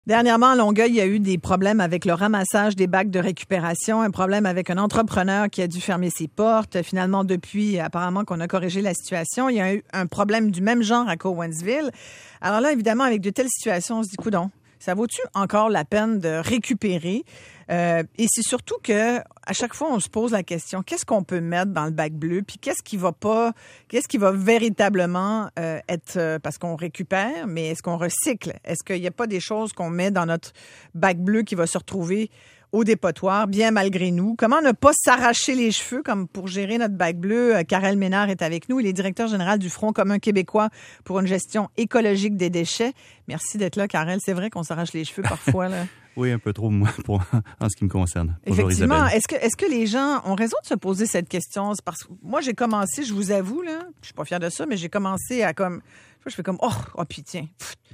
Dernièrement, à Longueuil, il y a eu des problèmes avec le ramassage des bacs de récupération, un problème avec un entrepreneur qui a dû fermer ses portes. Finalement, depuis, apparemment qu'on a corrigé la situation. Il y a eu un problème du même genre à Cowansville. Alors là, évidemment, avec de telles situations, on se dit, coudonc, ça vaut-tu encore la peine de récupérer? Et c'est surtout que à chaque fois, on se pose la question, qu'est-ce qu'on peut mettre dans le bac bleu? Puis qu'est-ce qui va véritablement être, parce qu'on récupère, mais est-ce qu'on recycle? Est-ce qu'il n'y a pas des choses qu'on met dans notre bac bleu qui va se retrouver au dépotoir, bien malgré nous? Comment ne pas s'arracher les cheveux comme pour gérer notre bac bleu? Karel Ménard est avec nous. Il est directeur général du Front commun québécois pour une gestion écologique des déchets. Merci d'être là, Karel. C'est vrai qu'on s'arrache les cheveux parfois, là. Oui, un peu trop, moi, en ce qui me concerne. Bonjour, effectivement. Isabelle. Est-ce que les gens ont raison de se poser cette question? C'est parce que moi, j'ai commencé, je vous avoue, là, je suis pas fière de ça, mais j'ai commencé à comme, je fais comme, oh puis tiens,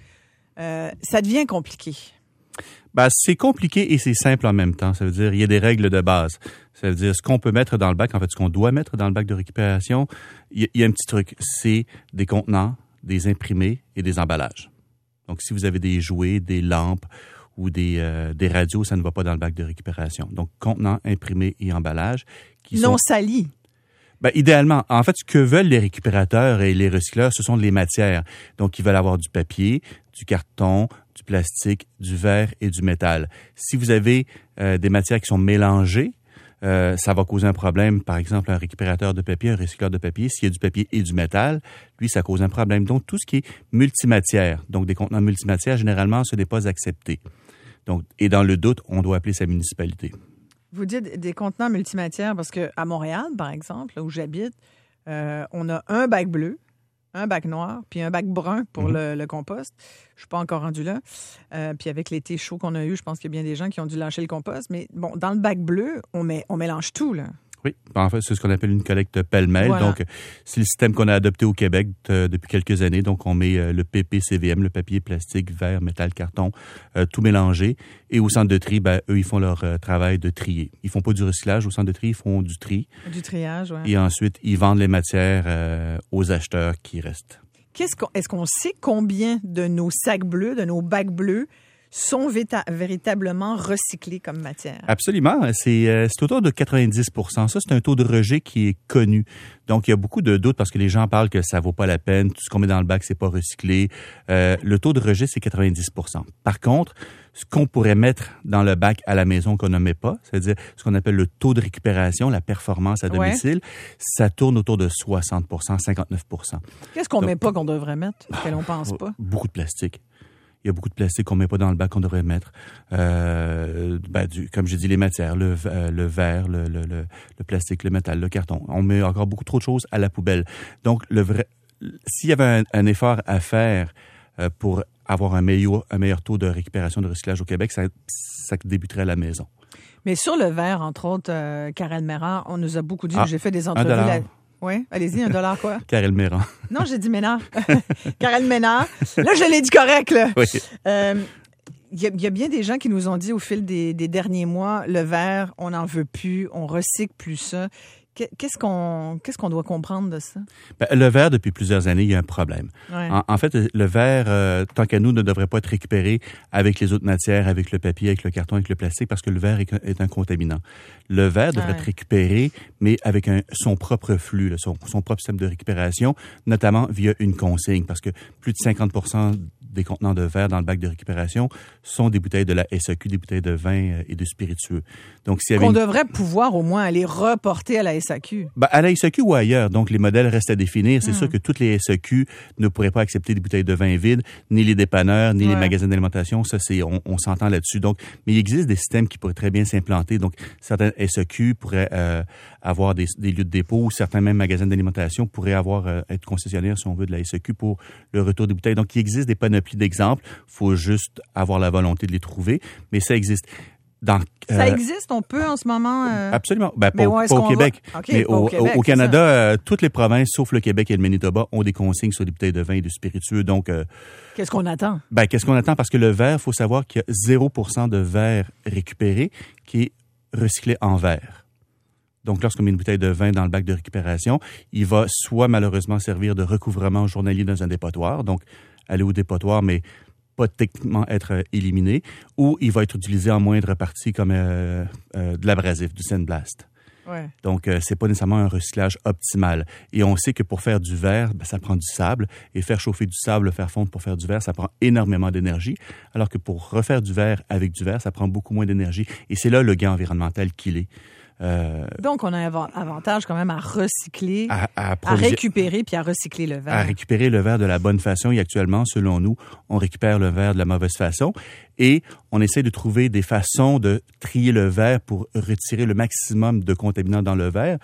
ça devient compliqué. Ben, c'est compliqué et c'est simple en même temps. Ça veut dire, il y a des règles de base. Ça veut dire, ce qu'on peut mettre dans le bac, en fait, ce qu'on doit mettre dans le bac de récupération, il y a un petit truc. C'est des contenants, des imprimés et des emballages. Donc, si vous avez des jouets, des lampes ou des radios, ça ne va pas dans le bac de récupération. Donc, contenants, imprimés et emballages qui non salis. Ben, idéalement, en fait, ce que veulent les récupérateurs et les recycleurs, ce sont les matières. Donc, ils veulent avoir du papier, du carton, du plastique, du verre et du métal. Si vous avez des matières qui sont mélangées, ça va causer un problème. Par exemple, un récupérateur de papier, un recycleur de papier, s'il y a du papier et du métal, lui, ça cause un problème. Donc, tout ce qui est multimatière, donc des contenants multimatières, généralement, ce n'est pas accepté. Donc, et dans le doute, on doit appeler sa municipalité. Vous dites des contenants multimatières parce qu'à Montréal, par exemple, là où j'habite, on a un bac bleu, un bac noir, puis un bac brun pour le compost. Je suis pas encore rendue là. Puis avec l'été chaud qu'on a eu, je pense qu'il y a bien des gens qui ont dû lâcher le compost. Mais bon, dans le bac bleu, on mélange tout, là. Oui, en fait, c'est ce qu'on appelle une collecte pêle-mêle. Voilà. Donc, c'est le système qu'on a adopté au Québec depuis quelques années. Donc, on met le PPCVM, le papier, plastique, verre, métal, carton, tout mélangé. Et au centre de tri, ben, eux, ils font leur travail de trier. Ils font pas du recyclage au centre de tri, ils font du tri. Du triage, oui. Et ensuite, ils vendent les matières aux acheteurs qui restent. Est-ce qu'on sait combien de nos sacs bleus, de nos bacs bleus, sont véritablement recyclés comme matière? Absolument. C'est autour de 90%. Ça, c'est un taux de rejet qui est connu. Donc, il y a beaucoup de doutes parce que les gens parlent que ça vaut pas la peine. Tout ce qu'on met dans le bac, c'est pas recyclé. Le taux de rejet, c'est 90%. Par contre, ce qu'on pourrait mettre dans le bac à la maison qu'on ne met pas, c'est-à-dire ce qu'on appelle le taux de récupération, la performance à domicile, ça tourne autour de 60%, 59%. Qu'est-ce qu'on met pas qu'on devrait mettre, que l'on pense pas? Beaucoup de plastique. Il y a beaucoup de plastique qu'on met pas dans le bac qu'on devrait mettre. Comme j'ai dit, les matières, le verre, le plastique, le métal, le carton. On met encore beaucoup trop de choses à la poubelle. Donc, s'il y avait un effort à faire pour avoir un meilleur taux de récupération de recyclage au Québec, ça débuterait à la maison. Mais sur le verre, entre autres, Karel Ménard, on nous a beaucoup dit, j'ai fait des entrevues $1. Oui, allez-y, $1 quoi? Karel Ménard. Non, j'ai dit Ménard. Karel Ménard. Là, je l'ai dit correct, là. Oui. Il y a bien des gens qui nous ont dit au fil des derniers mois, le verre, on n'en veut plus, on recycle plus ça. Qu'est-ce qu'on doit comprendre de ça? Ben, le verre, depuis plusieurs années, il y a un problème. Ouais. En fait, le verre, tant qu'à nous, ne devrait pas être récupéré avec les autres matières, avec le papier, avec le carton, avec le plastique, parce que le verre est un contaminant. Le verre devrait être récupéré, mais avec son propre flux, son propre système de récupération, notamment via une consigne, parce que plus de 50% des contenants de verre dans le bac de récupération sont des bouteilles de la SAQ, des bouteilles de vin et de spiritueux. Donc, qu'on devrait pouvoir au moins aller reporter à la SAQ. Ben, à la SAQ ou ailleurs. Donc, les modèles restent à définir. C'est sûr que toutes les SAQ ne pourraient pas accepter des bouteilles de vin vides, ni les dépanneurs, ni les magasins d'alimentation. Ça, on s'entend là-dessus. Donc, mais il existe des systèmes qui pourraient très bien s'implanter. Donc, certaines SAQ pourraient avoir des lieux de dépôt ou certains même magasins d'alimentation pourraient être concessionnaires, si on veut, de la SAQ pour le retour des bouteilles. Donc, il existe des panoplies d'exemples. Il faut juste avoir la volonté de les trouver. Mais ça existe. Ça existe, on peut en ce moment... Absolument. Ben, pas au Québec. Okay, mais au Canada, toutes les provinces, sauf le Québec et le Manitoba, ont des consignes sur les bouteilles de vin et de spiritueux. Donc, qu'est-ce qu'on attend? Qu'est-ce qu'on attend? Parce que le verre, il faut savoir qu'il y a 0% de verre récupéré qui est recyclé en verre. Donc, lorsqu'on met une bouteille de vin dans le bac de récupération, il va soit malheureusement servir de recouvrement journalier dans un dépotoir, donc aller au dépotoir, mais pas techniquement être éliminé, ou il va être utilisé en moindre partie comme de l'abrasif, du sandblast. Ouais. Donc, c'est pas nécessairement un recyclage optimal. Et on sait que pour faire du verre, ça prend du sable. Et faire chauffer du sable, le faire fondre pour faire du verre, ça prend énormément d'énergie. Alors que pour refaire du verre avec du verre, ça prend beaucoup moins d'énergie. Et c'est là le gain environnemental qu'il est. Donc, on a un avantage quand même à recycler, à produire, récupérer puis à recycler le verre. À récupérer le verre de la bonne façon. Et actuellement, selon nous, on récupère le verre de la mauvaise façon. Et on essaie de trouver des façons de trier le verre pour retirer le maximum de contaminants dans le verre.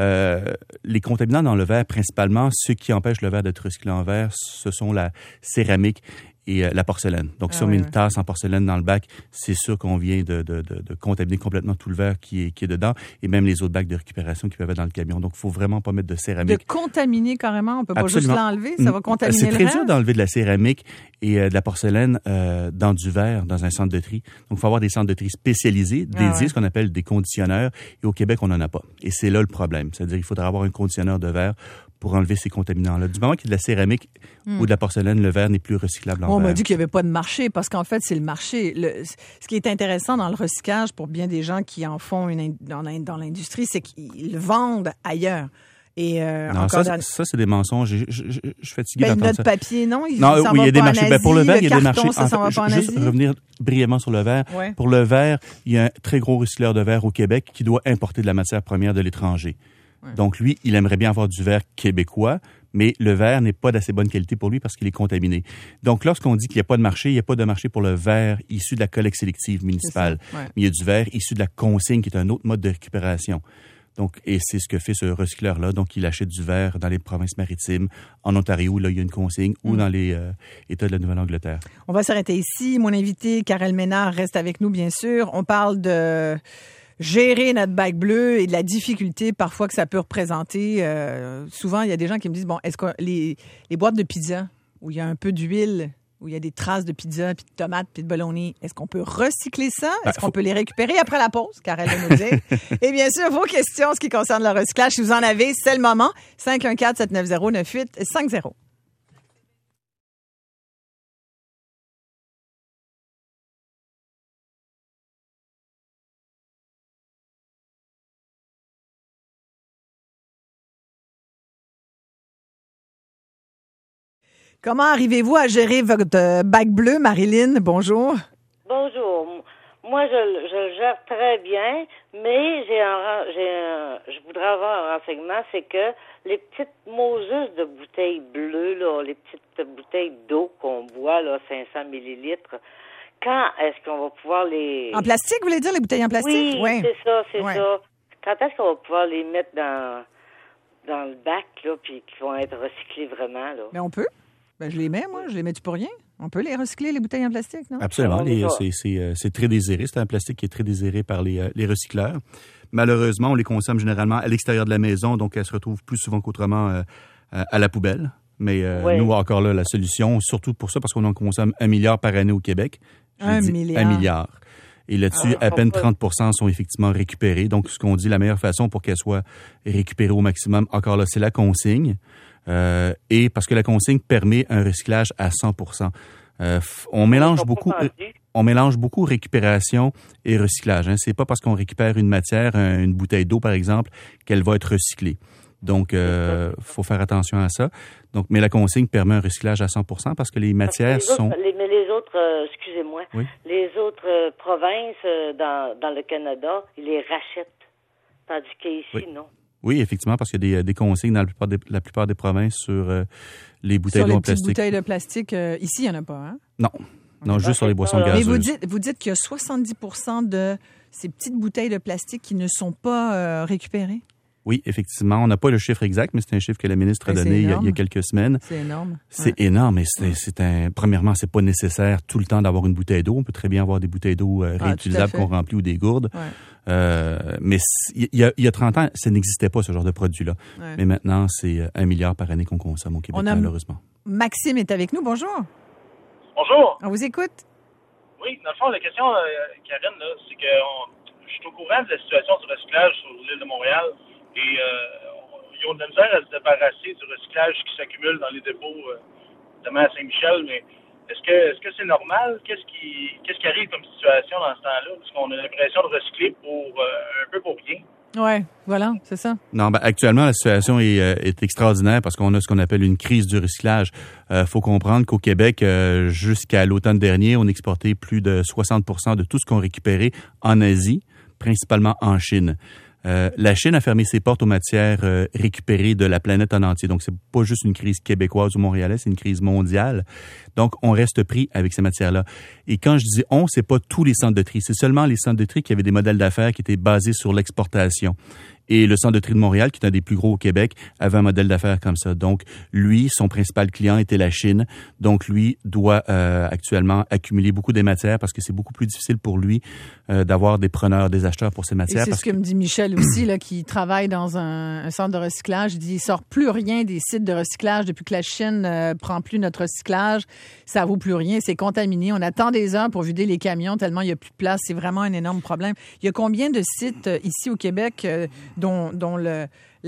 Les contaminants dans le verre, principalement, ceux qui empêchent le verre d'être recyclé en verre, ce sont la céramique et la porcelaine. Donc, si on met une tasse en porcelaine dans le bac, c'est sûr qu'on vient de contaminer complètement tout le verre qui est dedans et même les autres bacs de récupération qui peuvent être dans le camion. Donc, il faut vraiment pas mettre de céramique. De contaminer carrément? On peut pas Absolument. juste l'enlever? Ça va contaminer le verre? C'est très dur d'enlever de la céramique et de la porcelaine dans du verre, dans un centre de tri. Donc, il faut avoir des centres de tri spécialisés, dédiés, ce qu'on appelle des conditionneurs. Et au Québec, on n'en a pas. Et c'est là le problème. C'est-à-dire qu'il faudra avoir un conditionneur de verre pour enlever ces contaminants-là. Du moment qu'il y a de la céramique ou de la porcelaine, le verre n'est plus recyclable en verre. On m'a dit qu'il n'y avait pas de marché, parce qu'en fait, c'est le marché. Ce qui est intéressant dans le recyclage, pour bien des gens qui en font dans l'industrie, c'est qu'ils le vendent ailleurs. Et non, ça, c'est des mensonges. Je suis fatigué d'entendre ça. Notre papier, non? Il y a des marchés. Pour le verre, il y a des marchés. Ça s'en va pas en Asie. Juste revenir brièvement sur le verre. Ouais. Pour le verre, il y a un très gros recycleur de verre au Québec qui doit importer de la matière première de l'étranger. Ouais. Donc, lui, il aimerait bien avoir du verre québécois, mais le verre n'est pas d'assez bonne qualité pour lui parce qu'il est contaminé. Donc, lorsqu'on dit qu'il n'y a pas de marché, il n'y a pas de marché pour le verre issu de la collecte sélective municipale. Ouais. Mais il y a du verre issu de la consigne, qui est un autre mode de récupération. Donc, et c'est ce que fait ce recycleur-là. Donc, il achète du verre dans les provinces maritimes, en Ontario, là, il y a une consigne, ou dans les États de la Nouvelle-Angleterre. On va s'arrêter ici. Mon invité, Karel Ménard, reste avec nous, bien sûr. On parle de gérer notre bac bleu et de la difficulté parfois que ça peut représenter. Souvent, il y a des gens qui me disent, bon, est-ce que les boîtes de pizza où il y a un peu d'huile, où il y a des traces de pizza, puis de tomates, puis de bologna, est-ce qu'on peut recycler ça? Est-ce qu'on peut les récupérer après la pause? Karel va nous dire. Et bien sûr, vos questions, ce qui concerne le recyclage, si vous en avez, c'est le moment. 514-790-9850. Comment arrivez-vous à gérer votre bac bleu, Marilyn? Bonjour. Bonjour. Moi, je le gère très bien, mais je voudrais avoir un renseignement, c'est que les petites Moses de bouteilles bleues, là, les petites bouteilles d'eau qu'on boit, là, 500 millilitres, quand est-ce qu'on va pouvoir les... En plastique, vous voulez dire, les bouteilles en plastique? Oui, c'est ça. Quand est-ce qu'on va pouvoir les mettre dans le bac, là, puis qu'ils vont être recyclés vraiment, là? Mais on peut. Ben, je les mets, moi. Je les mets-tu pour rien? On peut les recycler, les bouteilles en plastique, non? Absolument. C'est très désiré. C'est un plastique qui est très désiré par les recycleurs. Malheureusement, on les consomme généralement à l'extérieur de la maison, donc elles se retrouvent plus souvent qu'autrement à la poubelle. Mais nous, encore là, la solution, surtout pour ça, parce qu'on en consomme 1 milliard par année au Québec. 1 milliard. 1 milliard. Et là-dessus, à peine 30% sont effectivement récupérés. Donc, ce qu'on dit, la meilleure façon pour qu'elles soient récupérées au maximum, encore là, c'est la consigne. Et parce que la consigne permet un recyclage à 100%. On mélange beaucoup récupération et recyclage. Hein. C'est pas parce qu'on récupère une matière, une bouteille d'eau par exemple, qu'elle va être recyclée. Donc, faut faire attention à ça. Donc, mais la consigne permet un recyclage à 100% parce que les matières sont... Mais les autres, excusez-moi, oui? Les autres provinces dans le Canada, ils les rachètent. Tandis qu'ici, non. Oui, effectivement, parce qu'il y a des consignes dans la plupart des provinces sur les bouteilles d'eau en plastique. Sur les bouteilles de plastique, ici, il n'y en a pas, hein? Non, juste sur les boissons gazeuses. Mais vous dites qu'il y a 70% de ces petites bouteilles de plastique qui ne sont pas récupérées? Oui, effectivement. On n'a pas le chiffre exact, mais c'est un chiffre que la ministre a donné il y a quelques semaines. C'est énorme. C'est énorme, mais premièrement, c'est pas nécessaire tout le temps d'avoir une bouteille d'eau. On peut très bien avoir des bouteilles d'eau réutilisables qu'on remplit ou des gourdes. Ouais. Mais il y a 30 ans, ça n'existait pas, ce genre de produit-là. Ouais. Mais maintenant, c'est 1 milliard par année qu'on consomme au Québec, malheureusement. Maxime est avec nous. Bonjour. Bonjour. On vous écoute. Oui, dans le fond, la question, Karen, là, c'est que je suis au courant de la situation du recyclage sur l'île de Montréal. Et ils ont de la misère à se débarrasser du recyclage qui s'accumule dans les dépôts, notamment à Saint-Michel. Mais Est-ce que c'est normal? Qu'est-ce qui arrive comme situation dans ce temps-là? Parce qu'on a l'impression de recycler pour un peu pour rien. Ouais, voilà, c'est ça. Non, actuellement, la situation est extraordinaire parce qu'on a ce qu'on appelle une crise du recyclage. Faut comprendre qu'au Québec, jusqu'à l'automne dernier, on exportait plus de 60% de tout ce qu'on récupérait en Asie, principalement en Chine. La Chine a fermé ses portes aux matières récupérées de la planète en entier. Donc, c'est pas juste une crise québécoise ou montréalaise, c'est une crise mondiale. Donc, on reste pris avec ces matières-là. Et quand je dis on, c'est pas tous les centres de tri. C'est seulement les centres de tri qui avaient des modèles d'affaires qui étaient basés sur l'exportation. Et le centre de tri de Montréal, qui est un des plus gros au Québec, avait un modèle d'affaires comme ça. Donc, lui, son principal client était la Chine. Donc, lui doit actuellement accumuler beaucoup des matières parce que c'est beaucoup plus difficile pour lui d'avoir des preneurs, des acheteurs pour ces matières. Et c'est ce que me dit Michel aussi, là, qui travaille dans un centre de recyclage. Il dit, il sort plus rien des sites de recyclage depuis que la Chine prend plus notre recyclage. Ça vaut plus rien, c'est contaminé. On attend des heures pour vider les camions tellement il n'y a plus de place. C'est vraiment un énorme problème. Il y a combien de sites ici au Québec dont le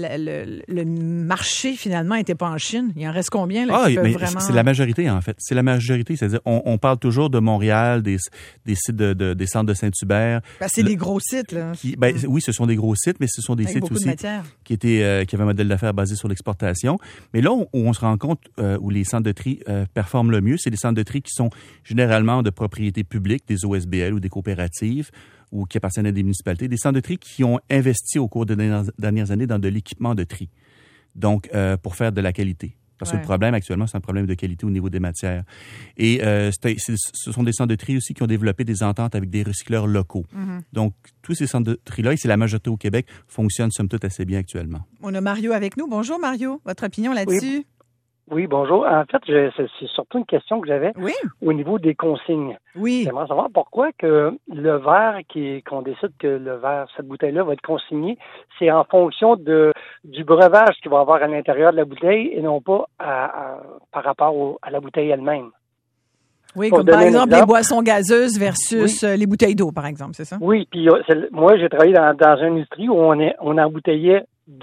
marché, finalement, n'était pas en Chine? Il en reste combien? Là, mais vraiment... C'est la majorité, en fait. C'est la majorité. C'est-à-dire, on parle toujours de Montréal, des sites des centres de Saint-Hubert. C'est des gros sites, là. Oui, ce sont des gros sites, mais ce sont des sites aussi qui avaient un modèle d'affaires basé sur l'exportation. Mais là, où on se rend compte où les centres de tri performent le mieux, c'est les centres de tri qui sont généralement de propriété publique, des OSBL ou des coopératives, ou qui appartiennent à des municipalités, des centres de tri qui ont investi au cours des dernières années dans de l'équipement de tri, donc pour faire de la qualité. Parce que le problème actuellement, c'est un problème de qualité au niveau des matières. Et ce sont des centres de tri aussi qui ont développé des ententes avec des recycleurs locaux. Mm-hmm. Donc, tous ces centres de tri-là, et c'est la majorité au Québec, fonctionnent somme toute assez bien actuellement. On a Mario avec nous. Bonjour Mario, votre opinion là-dessus? Oui, bonjour. En fait, c'est surtout une question que j'avais au niveau des consignes. Oui. J'aimerais savoir pourquoi que le verre qu'on décide que le verre, cette bouteille-là va être consignée, c'est en fonction du breuvage qu'il va avoir à l'intérieur de la bouteille et non pas par rapport à la bouteille elle-même. Oui, comme par exemple les boissons gazeuses versus les bouteilles d'eau, par exemple, c'est ça? Oui, puis moi, j'ai travaillé dans une industrie où on embouteillait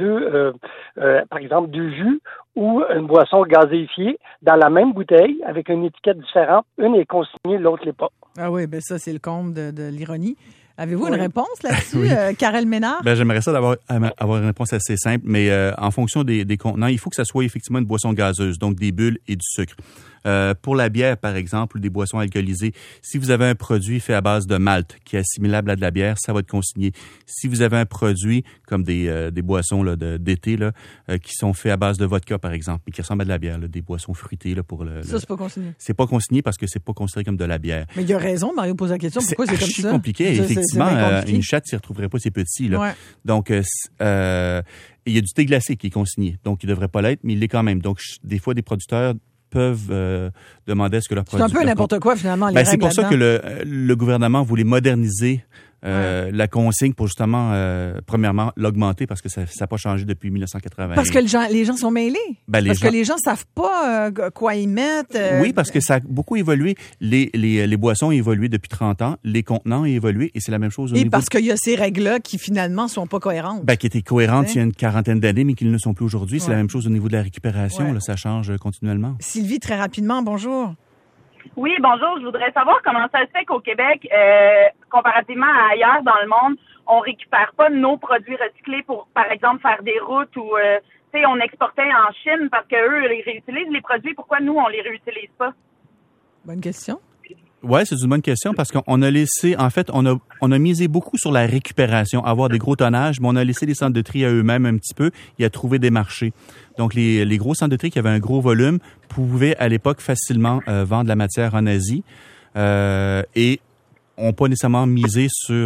par exemple, du jus ou une boisson gazéifiée dans la même bouteille avec une étiquette différente. Une est consignée, l'autre l'est pas. Ah oui, ça, c'est le comble de l'ironie. Avez-vous une réponse là-dessus, Karel Ménard? J'aimerais ça avoir une réponse assez simple, mais en fonction des contenants, il faut que ça soit effectivement une boisson gazeuse, donc des bulles et du sucre. Pour la bière, par exemple, ou des boissons alcoolisées, si vous avez un produit fait à base de malt qui est assimilable à de la bière, ça va être consigné. Si vous avez un produit comme des boissons là, d'été là, qui sont faits à base de vodka, par exemple, et qui ressemblent à de la bière, là, des boissons fruitées là, pour le... Ça, c'est pas consigné. C'est pas consigné parce que c'est pas considéré comme de la bière. Mais il a raison, Mario pose la question. Pourquoi c'est comme ça? C'est compliqué. Effectivement, une chatte s'y retrouverait pas ses petits. Là. Ouais. Donc, il y a du thé glacé qui est consigné. Donc, il devrait pas l'être, mais il l'est quand même. Donc, des fois, des producteurs peuvent demander à ce que leur produit... C'est un peu n'importe quoi, finalement, les règles c'est pour ça là-dedans. que le gouvernement voulait moderniser la consigne pour justement, premièrement, l'augmenter parce que ça n'a pas changé depuis 1980. Parce que les gens sont mêlés. Que les gens savent pas quoi y mettre. Oui, parce que ça a beaucoup évolué. Les boissons ont évolué depuis 30 ans, les contenants ont évolué et c'est la même chose au niveau... Et parce qu'il y a ces règles-là qui, finalement, sont pas cohérentes. Qui étaient cohérentes il y a une quarantaine d'années, mais qui ne le sont plus aujourd'hui. C'est la même chose au niveau de la récupération. Là, ça change continuellement. Sylvie, très rapidement, bonjour. Oui, bonjour. Je voudrais savoir comment ça se fait qu'au Québec, comparativement à ailleurs dans le monde, on récupère pas nos produits recyclés pour, par exemple, faire des routes ou, on exportait en Chine parce qu'eux, ils réutilisent les produits. Pourquoi nous, on les réutilise pas? Bonne question. Ouais, c'est une bonne question parce qu'on a laissé, en fait, on a misé beaucoup sur la récupération, avoir des gros tonnages, mais on a laissé les centres de tri à eux-mêmes un petit peu et à trouver des marchés. Donc, les gros centres de tri qui avaient un gros volume pouvaient, à l'époque, facilement vendre la matière en Asie et n'ont pas nécessairement misé sur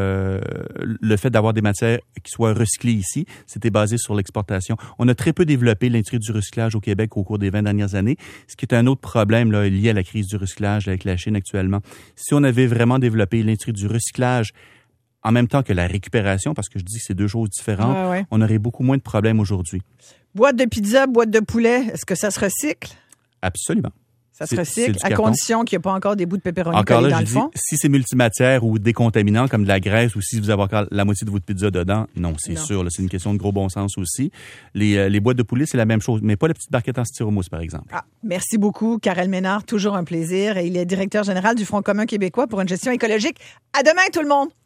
le fait d'avoir des matières qui soient recyclées ici. C'était basé sur l'exportation. On a très peu développé l'industrie du recyclage au Québec au cours des 20 dernières années, ce qui est un autre problème là, lié à la crise du recyclage avec la Chine actuellement. Si on avait vraiment développé l'industrie du recyclage en même temps que la récupération, parce que je dis que c'est deux choses différentes, on aurait beaucoup moins de problèmes aujourd'hui. Boîte de pizza, boîte de poulet, est-ce que ça se recycle? Absolument. Ça se recycle à condition qu'il n'y ait pas encore des bouts de pepperoni collés dans le fond. Si c'est multimatière ou décontaminant comme de la graisse ou si vous avez encore la moitié de votre pizza dedans, non, c'est sûr. Là, c'est une question de gros bon sens aussi. Les boîtes de poulet, c'est la même chose, mais pas la petite barquette en styromousse, par exemple. Merci beaucoup, Karel Ménard. Toujours un plaisir. Et il est directeur général du Front commun québécois pour une gestion écologique. À demain, tout le monde!